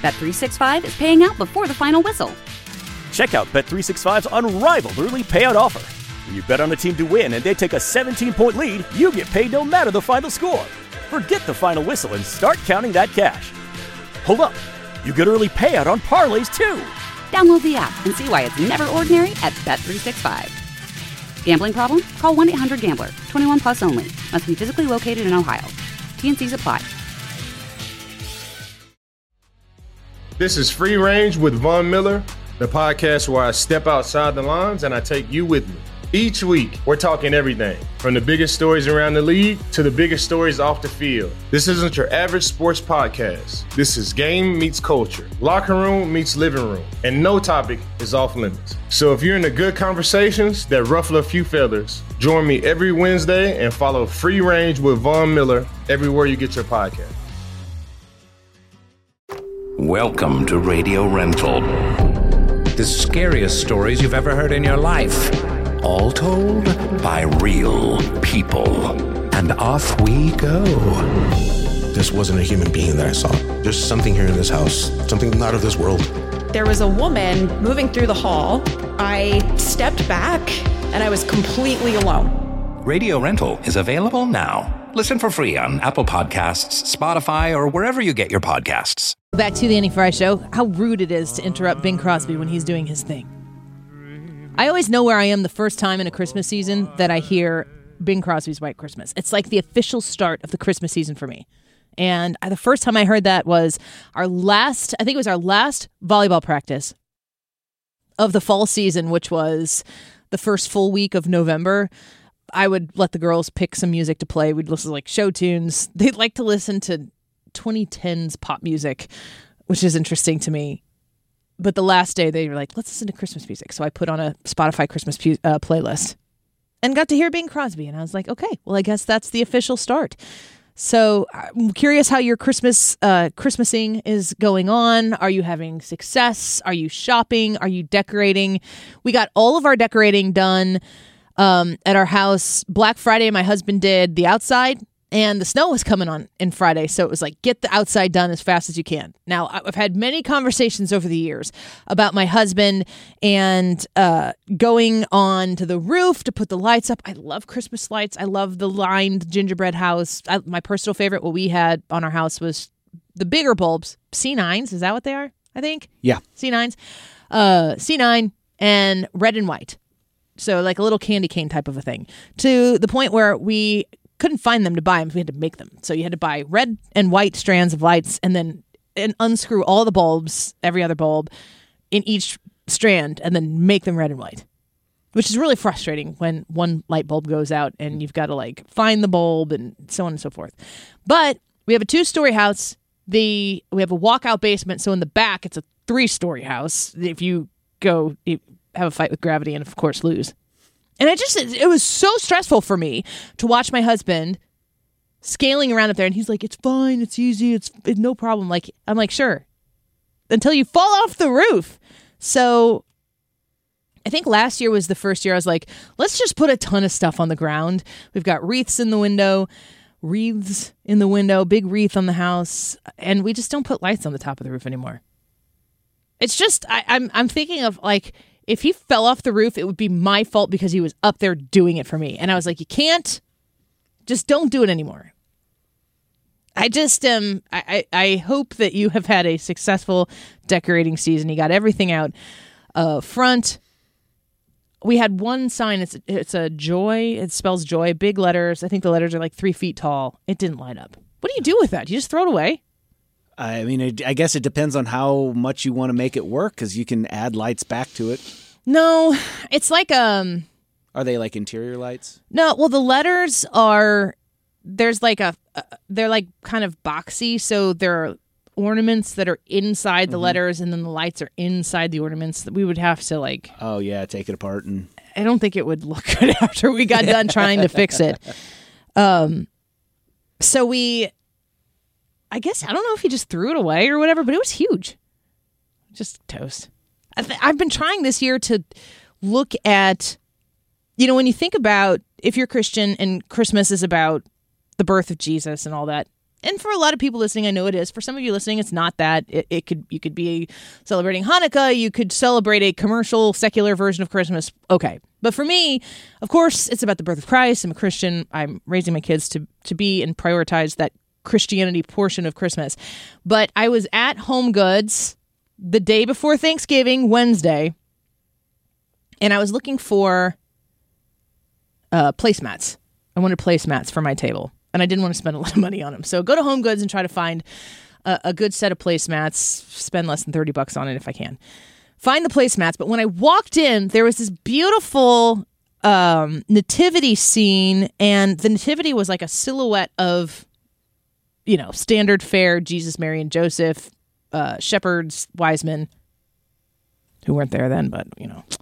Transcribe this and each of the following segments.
Bet365 is paying out before the final whistle. Check out Bet365's unrivaled early payout offer. When you bet on a team to win and they take a 17-point lead, you get paid no matter the final score. Forget the final whistle and start counting that cash. Hold up. You get early payout on parlays, too. Download the app and see why it's never ordinary at Bet365. Gambling problem? Call 1-800-GAMBLER. 21 plus only. Must be physically located in Ohio. T&Cs apply. This is Free Range with Von Miller, the podcast where I step outside the lines and I take you with me. Each week, we're talking everything from the biggest stories around the league to the biggest stories off the field. This isn't your average sports podcast. This is game meets culture, locker room meets living room, and no topic is off limits. So if you're into good conversations that ruffle a few feathers, join me every Wednesday and follow Free Range with Von Miller everywhere you get your podcast. Welcome to Radio Rental. The scariest stories you've ever heard in your life. All told by real people. And off we go. This wasn't a human being that I saw. There's something here in this house, something not of this world. There was a woman moving through the hall. I stepped back and I was completely alone. Radio Rental is available now. Listen for free on Apple Podcasts, Spotify, or wherever you get your podcasts. Back to the Annie Frey Show. How rude it is to interrupt Bing Crosby when he's doing his thing. I always know where I am the first time in a Christmas season that I hear Bing Crosby's White Christmas. It's like the official start of the Christmas season for me. And the first time I heard that was our last volleyball practice of the fall season, which was the first full week of November. I would let the girls pick some music to play. We'd listen to like show tunes. They'd like to listen to 2010s pop music, which is interesting to me. But the last day they were like, let's listen to Christmas music. So I put on a Spotify Christmas playlist and got to hear Bing Crosby. And I was like, okay, well, I guess that's the official start. So I'm curious how your Christmasing is going on. Are you having success? Are you shopping? Are you decorating? We got all of our decorating done at our house. Black Friday, my husband did the outside. And the snow was coming on in Friday, so it was like, get the outside done as fast as you can. Now, I've had many conversations over the years about my husband and going on to the roof to put the lights up. I love Christmas lights. I love the lined gingerbread house. My personal favorite, what we had on our house was the bigger bulbs, C9s. Is that what they are, I think? Yeah. C9s. C9 and red and white. So like a little candy cane type of a thing. To the point where we couldn't find them to buy them. We had to make them. So you had to buy red and white strands of lights and unscrew all the bulbs, every other bulb in each strand, and then make them red and white, which is really frustrating when one light bulb goes out and you've got to like find the bulb and so on and so forth. But we have a 2-story house. We have a walkout basement. So in the back, it's a 3-story house. If you have a fight with gravity and of course lose. And it was so stressful for me to watch my husband scaling around up there. And he's like, it's fine. It's easy. It's no problem. Like, I'm like, sure. Until you fall off the roof. So I think last year was the first year I was like, let's just put a ton of stuff on the ground. We've got wreaths in the window, big wreath on the house. And we just don't put lights on the top of the roof anymore. It's just, I'm thinking of like, if he fell off the roof, it would be my fault because he was up there doing it for me. And I was like, you can't, just don't do it anymore. I just, I hope that you have had a successful decorating season. You got everything out front. We had one sign. It's a joy. It spells joy, big letters. I think the letters are like 3 feet tall. It didn't light up. What do you do with that? You just throw it away? I mean, I guess it depends on how much you want to make it work, because you can add lights back to it. No, it's like Are they like interior lights? No, well, the letters are, there's like they're like kind of boxy, so there are ornaments that are inside the letters, and then the lights are inside the ornaments that we would have to like... Oh, yeah, take it apart. And I don't think it would look good after we got done trying to fix it. So I guess, I don't know if he just threw it away or whatever, but it was huge. Just toast. I've been trying this year to look at, when you think about, if you're Christian and Christmas is about the birth of Jesus and all that, And for a lot of people listening, I know it is. For some of you listening, it's not that. You could be celebrating Hanukkah. You could celebrate a commercial, secular version of Christmas. Okay. But for me, of course, it's about the birth of Christ. I'm a Christian. I'm raising my kids to be and prioritize that Christianity portion of Christmas. But I was at Home Goods the day before Thanksgiving, Wednesday, and I was looking for placemats. I wanted placemats for my table. And I didn't want to spend a lot of money on them. So go to Home Goods and try to find a good set of placemats. Spend less than $30 on it if I can. Find the placemats. But when I walked in, there was this beautiful nativity scene. And the nativity was like a silhouette of, standard fare, Jesus, Mary, and Joseph, shepherds, wise men, who weren't there then, but,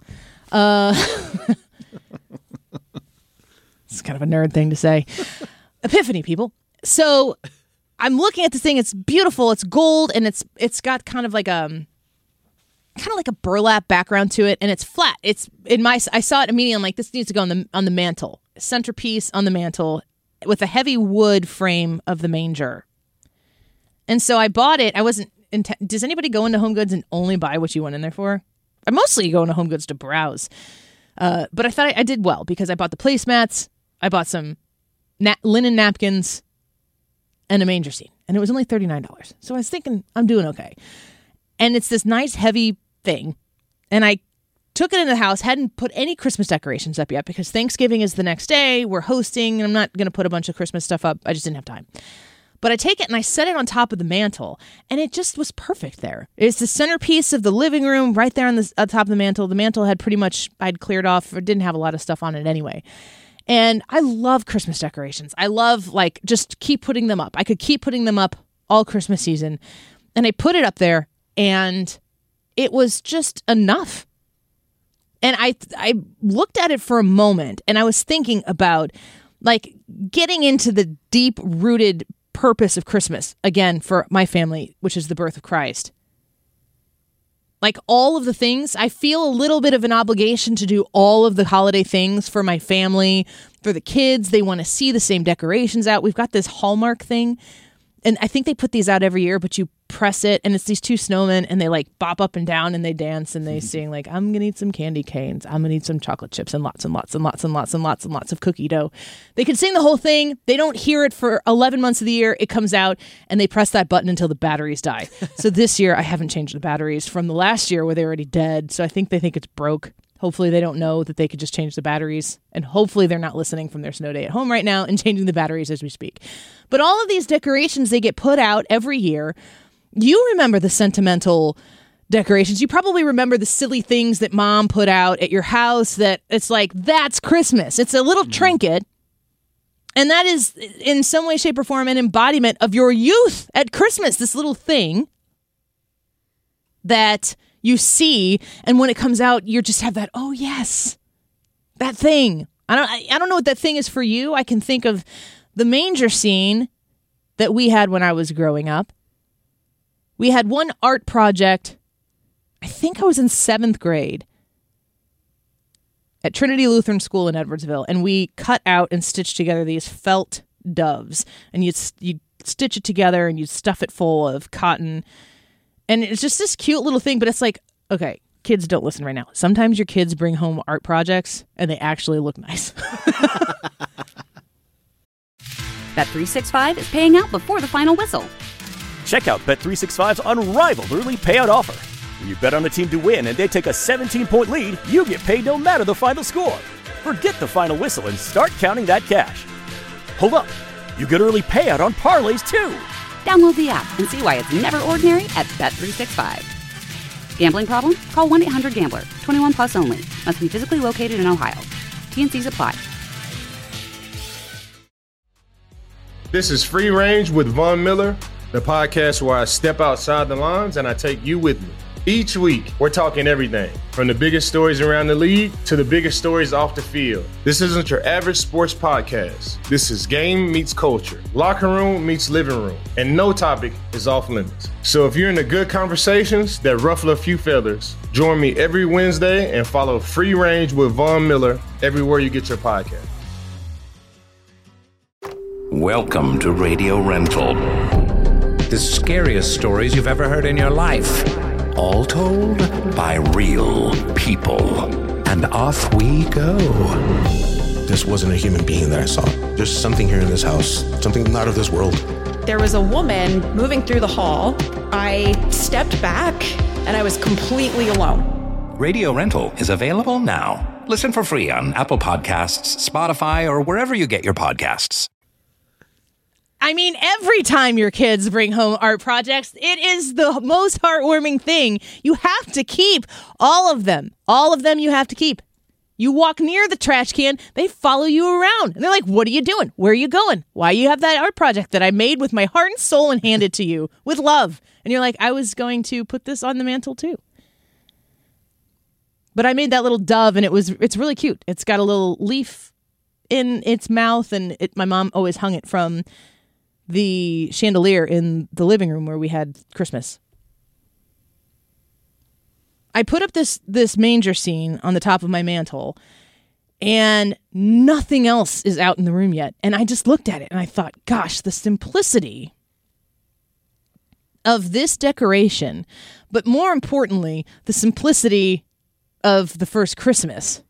it's kind of a nerd thing to say. Epiphany, people. So I'm looking at this thing. It's beautiful. It's gold, and it's got kind of like a burlap background to it, and it's flat. I saw it immediately. I'm like, this needs to go on the mantle, centerpiece on the mantle, with a heavy wood frame of the manger. And so I bought it. I wasn't. Does anybody go into Home Goods and only buy what you went in there for? I mostly go into Home Goods to browse, but I thought I did well because I bought the placemats. I bought some linen napkins, and a manger scene. And it was only $39. So I was thinking, I'm doing okay. And it's this nice, heavy thing. And I took it in the house, hadn't put any Christmas decorations up yet because Thanksgiving is the next day. We're hosting, and I'm not going to put a bunch of Christmas stuff up. I just didn't have time. But I take it and I set it on top of the mantle, and it just was perfect there. It's the centerpiece of the living room right there on top of the mantle. The mantle had pretty much, I'd cleared off, or didn't have a lot of stuff on it anyway. And I love Christmas decorations. I love, just keep putting them up. I could keep putting them up all Christmas season. And I put it up there, and it was just enough. And I looked at it for a moment, and I was thinking about, getting into the deep-rooted purpose of Christmas, again, for my family, which is the birth of Christ. All of the things, I feel a little bit of an obligation to do all of the holiday things for my family, for the kids. They want to see the same decorations out. We've got this Hallmark thing, and I think they put these out every year, but you press it, and it's these two snowmen, and they bop up and down, and they dance, and they sing I'm going to need some candy canes. I'm going to need some chocolate chips and lots and lots and lots and lots and lots and lots of cookie dough. They can sing the whole thing. They don't hear it for 11 months of the year. It comes out, and they press that button until the batteries die. So this year, I haven't changed the batteries from the last year where they were already dead. So I think they think it's broke. Hopefully they don't know that they could just change the batteries, and hopefully they're not listening from their snow day at home right now and changing the batteries as we speak. But all of these decorations, they get put out every year. You remember the sentimental decorations. You probably remember the silly things that mom put out at your house that it's that's Christmas. It's a little trinket. And that is in some way, shape, or form an embodiment of your youth at Christmas, this little thing that you see, and when it comes out, you just have that, oh yes, that thing. I don't know what that thing is for you. I can think of the manger scene that we had when I was growing up. We had one art project, I think I was in 7th grade, at Trinity Lutheran School in Edwardsville, and we cut out and stitched together these felt doves, and you'd stitch it together, and you'd stuff it full of cotton. And it's just this cute little thing, but it's okay, kids, don't listen right now. Sometimes your kids bring home art projects, and they actually look nice. Bet365 is paying out before the final whistle. Check out Bet365's unrivaled early payout offer. When you bet on a team to win and they take a 17-point lead, you get paid no matter the final score. Forget the final whistle and start counting that cash. Hold up. You get early payout on parlays, too. Download the app and see why it's never ordinary at Bet365. Gambling problem? Call 1-800-GAMBLER. 21 plus only. Must be physically located in Ohio. T&Cs apply. This is Free Range with Von Miller, the podcast where I step outside the lines and I take you with me. Each week, we're talking everything from the biggest stories around the league to the biggest stories off the field. This isn't your average sports podcast. This is game meets culture, locker room meets living room, and no topic is off limits. So if you're into good conversations that ruffle a few feathers, join me every Wednesday and follow Free Range with Von Miller everywhere you get your podcast. Welcome to Radio Rental. The scariest stories you've ever heard in your life. All told by real people. And off we go. This wasn't a human being that I saw. There's something here in this house, something not of this world. There was a woman moving through the hall. I stepped back and I was completely alone. Radio Rental is available now. Listen for free on Apple Podcasts, Spotify, or wherever you get your podcasts. I mean, every time your kids bring home art projects, it is the most heartwarming thing. You have to keep all of them. All of them you have to keep. You walk near the trash can, they follow you around. And they're like, what are you doing? Where are you going? Why you have that art project that I made with my heart and soul and handed to you with love? And you're like, I was going to put this on the mantle too. But I made that little dove and it's really cute. It's got a little leaf in its mouth, and my mom always hung it from the chandelier in the living room where we had Christmas. I put up this manger scene on the top of my mantle, and nothing else is out in the room yet. And I just looked at it and I thought, gosh, the simplicity of this decoration, but more importantly, the simplicity of the first Christmas.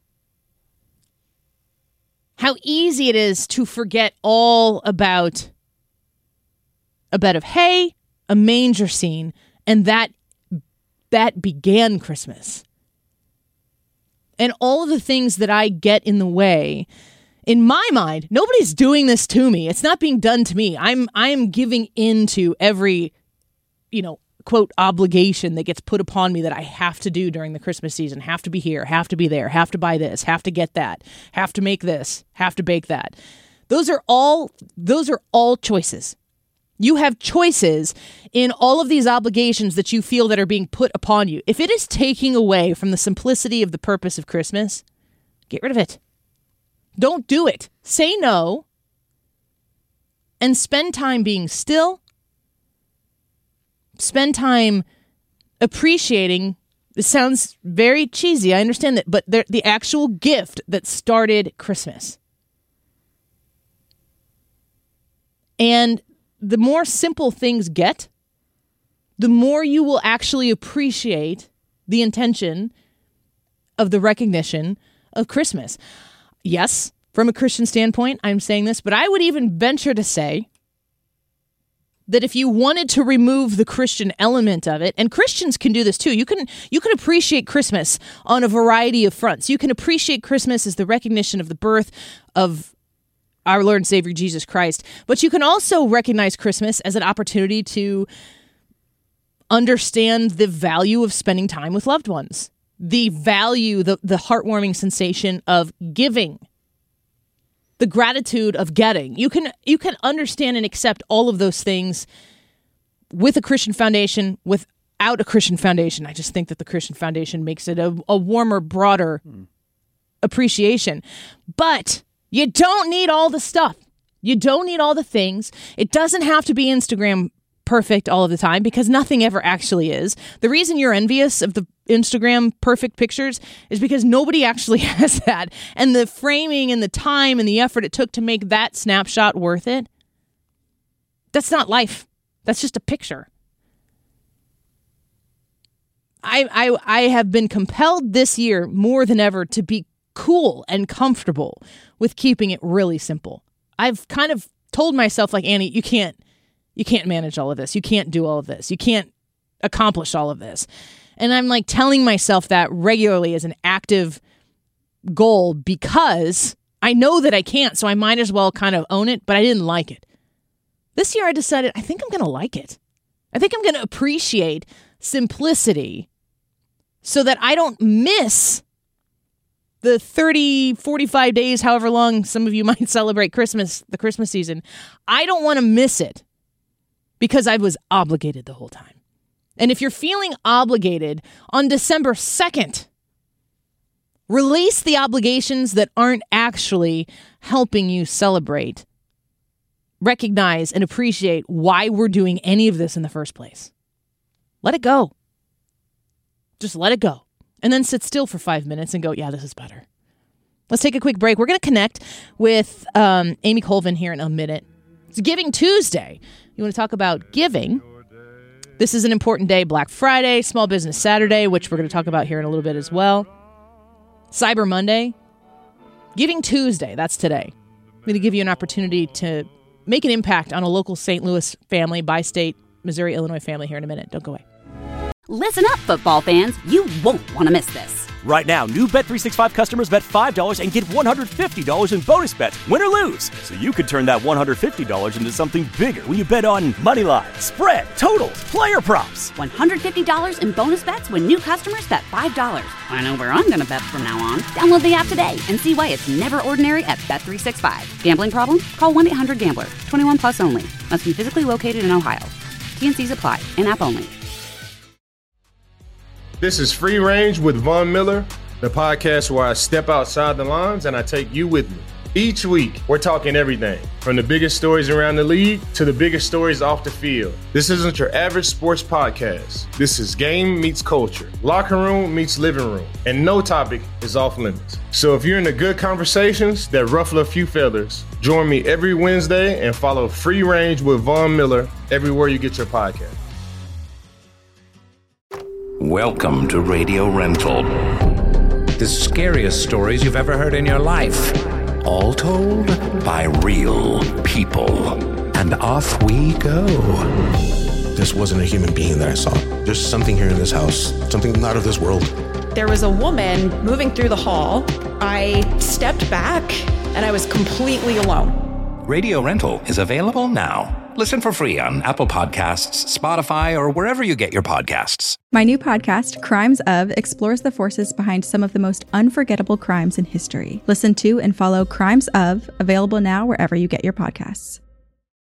How easy it is to forget all about a bed of hay, a manger scene, and that began Christmas. And all of the things that I get in the way, in my mind, nobody's doing this to me. It's not being done to me. I'm giving into every, quote, obligation that gets put upon me that I have to do during the Christmas season. Have to be here, have to be there, have to buy this, have to get that, have to make this, have to bake that. Those are all choices. You have choices in all of these obligations that you feel that are being put upon you. If it is taking away from the simplicity of the purpose of Christmas, get rid of it. Don't do it. Say no and spend time being still. Spend time appreciating. This sounds very cheesy. I understand that, but the actual gift that started Christmas. And the more simple things get, the more you will actually appreciate the intention of the recognition of Christmas. Yes, from a Christian standpoint, I'm saying this, but I would even venture to say that if you wanted to remove the Christian element of it, and Christians can do this too, you can appreciate Christmas on a variety of fronts. You can appreciate Christmas as the recognition of the birth of our Lord and Savior Jesus Christ. But you can also recognize Christmas as an opportunity to understand the value of spending time with loved ones, the value, the heartwarming sensation of giving, the gratitude of getting. You can understand and accept all of those things with a Christian foundation, without a Christian foundation. I just think that the Christian foundation makes it a warmer, broader appreciation. But you don't need all the stuff. You don't need all the things. It doesn't have to be Instagram perfect all of the time, because nothing ever actually is. The reason you're envious of the Instagram perfect pictures is because nobody actually has that. And the framing and the time and the effort it took to make that snapshot worth it, that's not life. That's just a picture. I have been compelled this year more than ever to be cool and comfortable with keeping it really simple. I've kind of told myself, like, Annie, you can't manage all of this. You can't do all of this. You can't accomplish all of this. And I'm like telling myself that regularly as an active goal, because I know that I can't, so I might as well kind of own it, but I didn't like it. This year I decided I think I'm going to like it. I think I'm going to appreciate simplicity so that I don't miss the 30, 45 days, however long some of you might celebrate Christmas, the Christmas season. I don't want to miss it because I was obligated the whole time. And if you're feeling obligated on December 2nd, release the obligations that aren't actually helping you celebrate, recognize, and appreciate why we're doing any of this in the first place. Let it go. Just let it go. And then sit still for 5 minutes and go, yeah, this is better. Let's take a quick break. We're going to connect with Amy Colvin here in a minute. It's Giving Tuesday. You want to talk about giving? This is an important day. Black Friday, Small Business Saturday, which we're going to talk about here in a little bit as well. Cyber Monday. Giving Tuesday, that's today. I'm going to give you an opportunity to make an impact on a local St. Louis family, bi-state, Missouri, Illinois family here in a minute. Don't go away. Listen up, football fans. You won't want to miss this. Right now, new Bet365 customers bet $5 and get $150 in bonus bets, win or lose. So you could turn that $150 into something bigger when you bet on money line, spread, totals, player props. $150 in bonus bets when new customers bet $5. I know where I'm going to bet from now on. Download the app today and see why it's never ordinary at Bet365. Gambling problem? Call 1-800-GAMBLER. 21 plus only. Must be physically located in Ohio. T&Cs apply. In-app only. This is Free Range with Von Miller, the podcast where I step outside the lines and I take you with me. Each week, we're talking everything from the biggest stories around the league to the biggest stories off the field. This isn't your average sports podcast. This is game meets culture, locker room meets living room, and no topic is off limits. So if you're into good conversations that ruffle a few feathers, join me every Wednesday and follow Free Range with Von Miller everywhere you get your podcast. Welcome to Radio Rental. The scariest stories you've ever heard in your life. All told by real people. And off we go. This wasn't a human being that I saw. There's something here in this house, something not of this world. There was a woman moving through the hall. I stepped back and I was completely alone. Radio Rental is available now. Listen for free on Apple Podcasts, Spotify, or wherever you get your podcasts. My new podcast, Crimes Of, explores the forces behind some of the most unforgettable crimes in history. Listen to and follow Crimes Of, available now wherever you get your podcasts.